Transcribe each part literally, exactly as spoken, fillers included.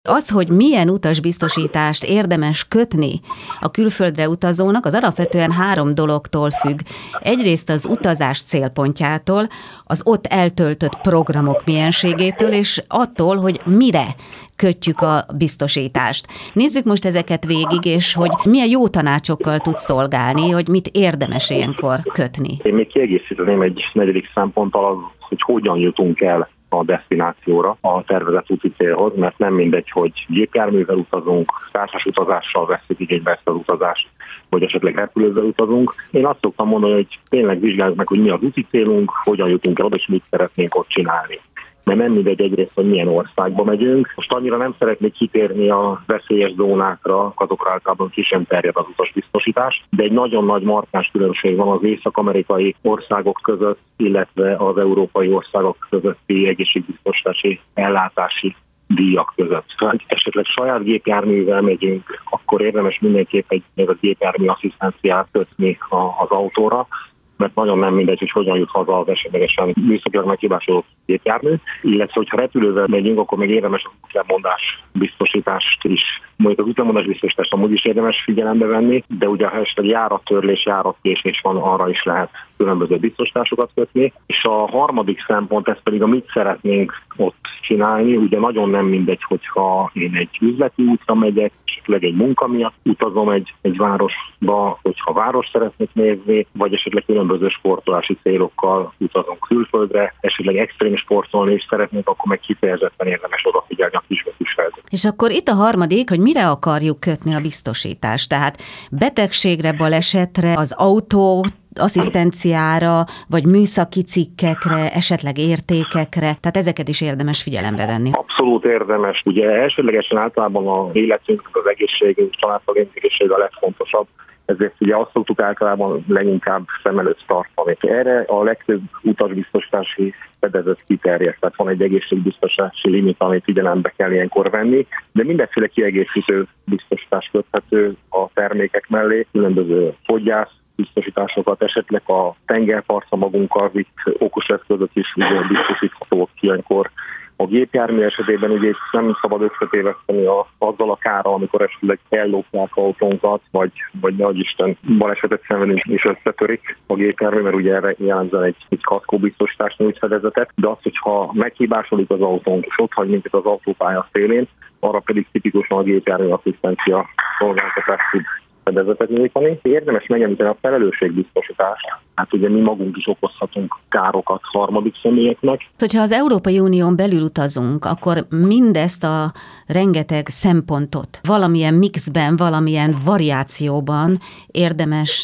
Az, hogy milyen utasbiztosítást érdemes kötni a külföldre utazónak, az alapvetően három dologtól függ. Egyrészt az utazás célpontjától, az ott eltöltött programok mienségétől, és attól, hogy mire kötjük a biztosítást. Nézzük most ezeket végig, és hogy milyen jó tanácsokkal tud szolgálni, hogy mit érdemes ilyenkor kötni. Én még kiegészíteném egy negyedik szemponttal az, hogy hogyan jutunk el a desztinációra, a tervezett úti célhoz, mert nem mindegy, hogy gépjárművel utazunk, társas utazással vesszük igénybe ezt az utazást, vagy esetleg repülővel utazunk. Én azt szoktam mondani, hogy tényleg vizsgáljuk meg, hogy mi az úti célunk, hogyan jutunk el oda, és mit szeretnénk ott csinálni. Mert nem mindegy egyrészt, hogy milyen országba megyünk. Most annyira nem szeretnék kitérni a veszélyes zónákra, azokra általában ki sem terjed az utasbiztosítás, de egy nagyon nagy markáns különbség van az észak-amerikai országok között, illetve az európai országok közötti egészségbiztosítási ellátási díjak között. Ha esetleg saját gépjárművel megyünk, akkor érdemes mindenképp egy ez a gépjármű asszisztenciát kötni az autóra, mert nagyon nem mindegy, hogy hogyan jut haza az esetlegesen műszakilag meghibásodott gépjármű, illetve hogyha repülővel megyünk, akkor még érdemes az útlemondás biztosítást is. Mondjuk az útlemondás biztosítást amúgy is érdemes figyelembe venni, de ugye ha esetleg járattörlés, járatkésés van, arra is lehet különböző biztosításokat kötni. És a harmadik szempont, ez pedig a mit szeretnénk ott csinálni. Ugye nagyon nem mindegy, hogyha én egy üzleti útra megyek, esetleg egy munka miatt utazom egy, egy városba, hogyha város szeretnék nézni, vagy esetleg különböző sportolási célokkal utazunk külföldre, esetleg extrém sportolni is szeretnék, akkor meg kifejezetten érdemes odafigyelni a kisbetűs feltét. És akkor itt a harmadik, hogy mire akarjuk kötni a biztosítást. Tehát betegségre, balesetre, az autó asszisztenciára, vagy műszaki cikkekre, esetleg értékekre, tehát ezeket is érdemes figyelembe venni. Abszolút érdemes. Ugye elsődlegesen általában az életünk, az egészségünk, családtagjaink egészsége a legfontosabb, ezért ugye azt szoktuk általában leginkább szem előtt tartani. Erre a legtöbb utasbiztosítási fedezet kiterjed, tehát van egy egészségbiztosítási limit, amit figyelembe kell ilyenkor venni, de mindenféle kiegészítő biztosítás köthető a termékek mellé, különböző fogyász biztosításokat, esetleg a tengerpartra magunkkal vitt okos eszközök is ugye biztosíthatók ilyenkor. A gépjármű esetében ugye nem szabad összetéveszteni a, azzal a kárral, amikor esetleg ellopják autónkat, vagy, vagy nagy Isten balesetet szenvedünk és összetörik a gépjármű, mert ugye erre jellemzően egy, egy kaszkóbiztosítás nyújt fedezetet, de az, hogyha meghibásodik az autónk, és ott hagy minket az autópálya szélén, arra pedig tipikusan a gépjármű asszisztencia szolgáltatás tud fedezetet nyújtani. Érdemes megemlíteni a felelősségbiztosítást. Hát ugye mi magunk is okozhatunk károkat harmadik személyeknek. Hogyha az Európai Unión belül utazunk, akkor mindezt a rengeteg szempontot valamilyen mixben, valamilyen variációban érdemes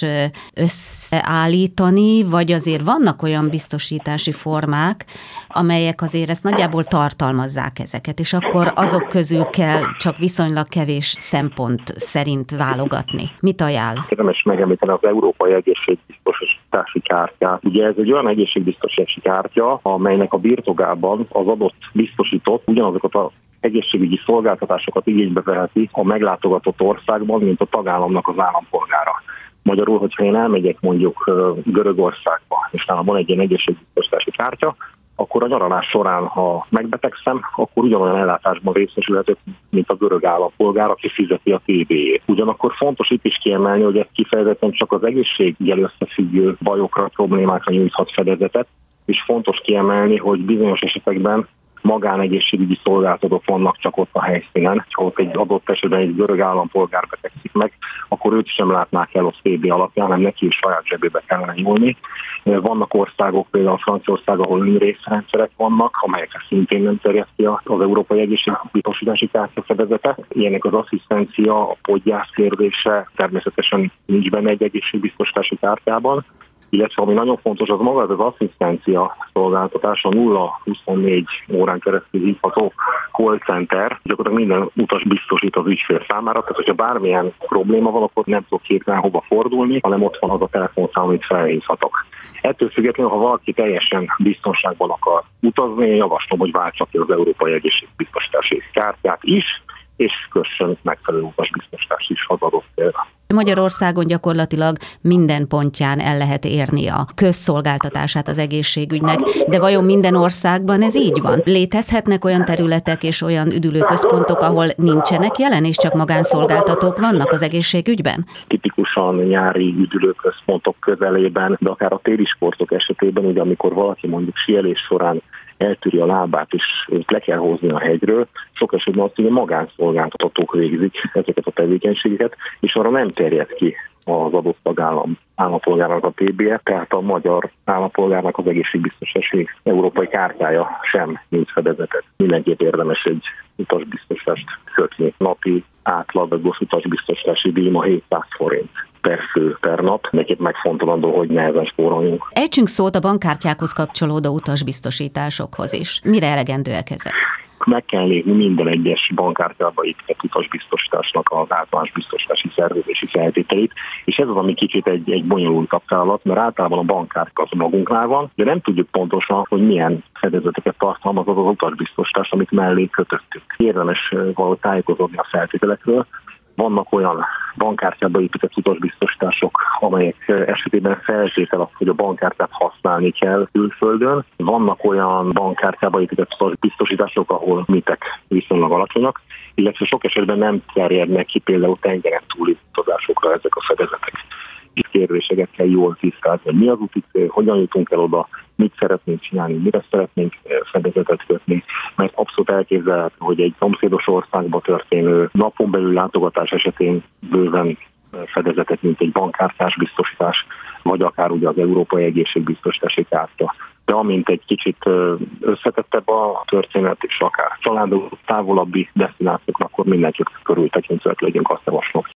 összeállítani, vagy azért vannak olyan biztosítási formák, amelyek azért ezt nagyjából tartalmazzák ezeket, és akkor azok közül kell csak viszonylag kevés szempont szerint válogatni. Mit ajánl? Érdemes megemlíteni az Európai Egészségbiztosítási Kártyát. Ugye ez egy olyan egészségbiztosítási kártya, amelynek a birtokában az adott biztosított ugyanazokat az egészségügyi szolgáltatásokat igénybe veheti a meglátogatott országban, mint a tagállamnak az állampolgára. Magyarul, hogyha én elmegyek mondjuk Görögországba, és nálam van egy ilyen egészségbiztosítási kártya, akkor a nyaralás során, ha megbetegszem, akkor ugyanolyan ellátásban részesülhetek, mint a görög állampolgár, aki fizeti a té bé-jét. Ugyanakkor fontos itt is kiemelni, hogy ez kifejezetten csak az egészséggel összefüggő bajokra, problémákra nyújthat fedezetet, és fontos kiemelni, hogy bizonyos esetekben magánegészségügyi szolgáltatók vannak csak ott a helyszínen, ha ott egy adott esetben egy görög állampolgár betegszik meg, akkor őt sem látnák el a té bé alapján, hanem neki is saját zsebébe kellene nyúlni. Vannak országok, például Franciaország, ahol önrészrendszerek vannak, amelyekre szintén nem terjed ki az Európai Egészségbiztosítási Kártya fedezete. Ilyenek az asszisztencia, a podgyász kérdése, természetesen nincs benne egy egészségbiztosítási kártyában, illetve ami nagyon fontos, az maga az asszisztencia szolgáltatása, nulla huszonnégy órán keresztül hívható call center, gyakorlatilag minden utas biztosít az ügyfél számára, tehát hogyha bármilyen probléma van, akkor nem tudok hirtelen hova fordulni, hanem ott van az a telefonszám, amit felhívhatok. Ettől függetlenül, ha valaki teljesen biztonságban akar utazni, javaslom, hogy váltsa ki az Európai Egészségbiztosítási Kártyát is, és kössön megfelelő utasbiztosítást is az adott célra. Magyarországon gyakorlatilag minden pontján el lehet érni a közszolgáltatását az egészségügynek, de vajon minden országban ez így van? Létezhetnek olyan területek és olyan üdülőközpontok, ahol nincsenek jelen, és csak magánszolgáltatók vannak az egészségügyben? Tipikusan nyári üdülőközpontok közelében, de akár a téli sportok esetében, ugye amikor valaki mondjuk síelés során eltűri a lábát, és le kell hozni a hegyről, sok esetben azt, hogy a magánszolgáltatók végzik ezeket a tevékenységeket, és arra nem terjed ki az adott tagállam állampolgárnak a té bé e, tehát a magyar állampolgárnak az egészségbiztosítási európai kártyája sem nincs fedezetet. Mindenképp érdemes egy utasbiztosítást kötni. Napi átlagos utasbiztosítási díj ma hétszáz forint per fő per nap. Nekik megfontolandó, hogy nehezen spóroljunk. Ejtsünk szót a bankkártyákhoz kapcsolódó utasbiztosításokhoz is. Mire elegendőek ezek? Meg kell nézni minden egyes bankkártyába épített utasbiztosításnak az általános biztosítási szerződési feltételeit, és ez az, ami kicsit egy, egy bonyolultabb feladat, mert általában a bankkártya az magunknál van, de nem tudjuk pontosan, hogy milyen fedezeteket tartalmaz az az utasbiztosítás, amit mellé kötöttük. Érdemes valahogy tájékozódni a feltételekről. Vannak olyan bankkártyába épített utasbiztosítások, amelyek esetében feltétel az, hogy a bankkártyát használni kell külföldön. Vannak olyan bankkártyába épített utasbiztosítások, ahol mitek viszonylag alacsonyak, illetve sok esetben nem terjednek ki például tengeren túli utazásokra ezek a fedezetek. Itt kérdéseket kell jól tisztázni, hogy mi az úti cél, hogyan jutunk el oda, mit szeretnénk csinálni, mire szeretnénk fedezetet kötni, mert abszolút elképzelhető, hogy egy szomszédos országba történő napon belül látogatás esetén bőven fedezetet, mint egy bankkártyás biztosítás, vagy akár ugye az európai egészségbiztosítási kártya. De amint egy kicsit összetettebb a történet, és akár családok távolabbi desztinációknak, akkor mindenképp körültekintőek legyünk, azt javaslom.